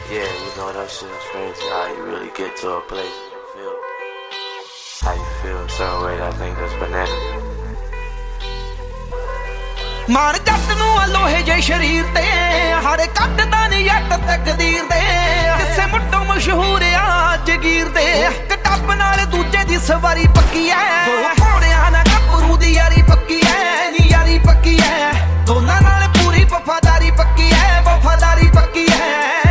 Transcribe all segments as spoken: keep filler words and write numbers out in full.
Yeah, you know that shit is crazy. How you really get to a place and you feel how you feel a certain way. That thing that's banana. ਮਾਰ ਜੱਟ ਨੂੰ ਆ ਲੋਹੇ ਜੇ ਸ਼ਰੀਰ ਤੇ ਹਾਰੇ ਕੱਟਦਾ ਨੀ ਜੱਟ ਤਕਦੀਰ ਦੇ ਕਿਸੇ ਮੁੱਢੋਂ ਮਸ਼ਹੂਰ ਆ ਜਗੀਰ ਦੇ ਕਿਤਾਬ ਨਾਲ ਦੂਜੇ ਦੀ ਸਵਾਰੀ ਪੱਕੀ ਐ ਦੋ ਘੋੜਿਆਂ ਨਾਲ ਗੱਭਰੂ ਦੀ ਯਾਰੀ ਪੱਕੀ ਐ ਨੀ ਯਾਰੀ ਪੱਕੀ ਐ ਦੋਨਾਂ ਨਾਲ ਪੂਰੀ ਵਫਾਦਾਰੀ ਪੱਕੀ ਐ ਵਫਾਦਾਰੀ ਪੱਕੀ ਐ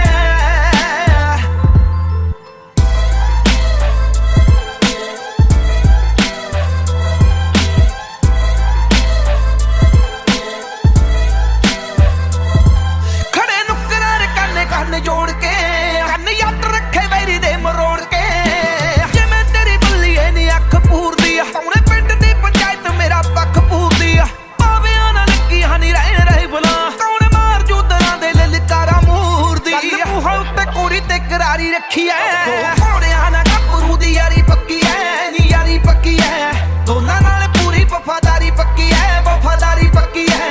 जोड़ के कन यट रखे वैरी दे मरोड़ के जिवें तेरी बल्लीए नी अख पूर दी पौने पिंड दी पंचायत मेरा पक्ख पूर दी भावेआं ना लगी हानी रह रही बुला कौन मार जूदरां दे ललकारा मूर दी मूंह उत्ते कोरी ते करारी रखी ऐ घोड़ियां ना गभरू दी यारी पक्की ऐ नी यारी पक्की ऐ दोनां नाल पूरी वफादारी पक्की ऐ वफादारी पक्की ऐ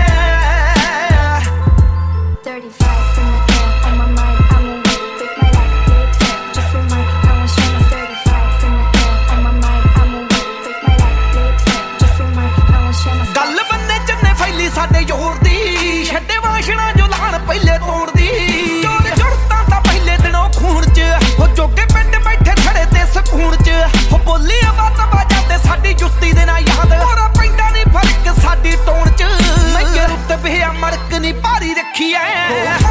ਸਾਡੇ ਜ਼ੋਰ ਦੀ ਛੱਡੇ ਵਾਸ਼ਣਾ ਜੋ ਲਾਣ ਪਹਿਲੇ ਤੋੜਦੀ ਜੋੜ ਜੁੜਤਾਂ ਤਾਂ ਪਹਿਲੇ ਦਿਨੋਂ ਖੂਨ ਚ ਉਹ ਜੋਗੇ ਪਿੰਡ ਬੈਠੇ ਖੜੇ ਤੇ ਸਕੂਨ ਚ ਉਹ ਬੋਲੀ ਆਵਾਜ਼ ਬਾਜਾ ਤੇ ਸਾਡੀ ਜੁੱਤੀ ਦੇ ਨਾਲ ਯਾਦ ਹੋਰਾ ਪੈਂਦਾ ਨਹੀਂ ਫਰਕ ਸਾਡੀ ਟੋਣ ਚ ਮੈਂ ਰੁੱਤ ਬਿਆ ਮੜਕ ਨਹੀਂ ਭਾਰੀ ਰੱਖੀ ਐ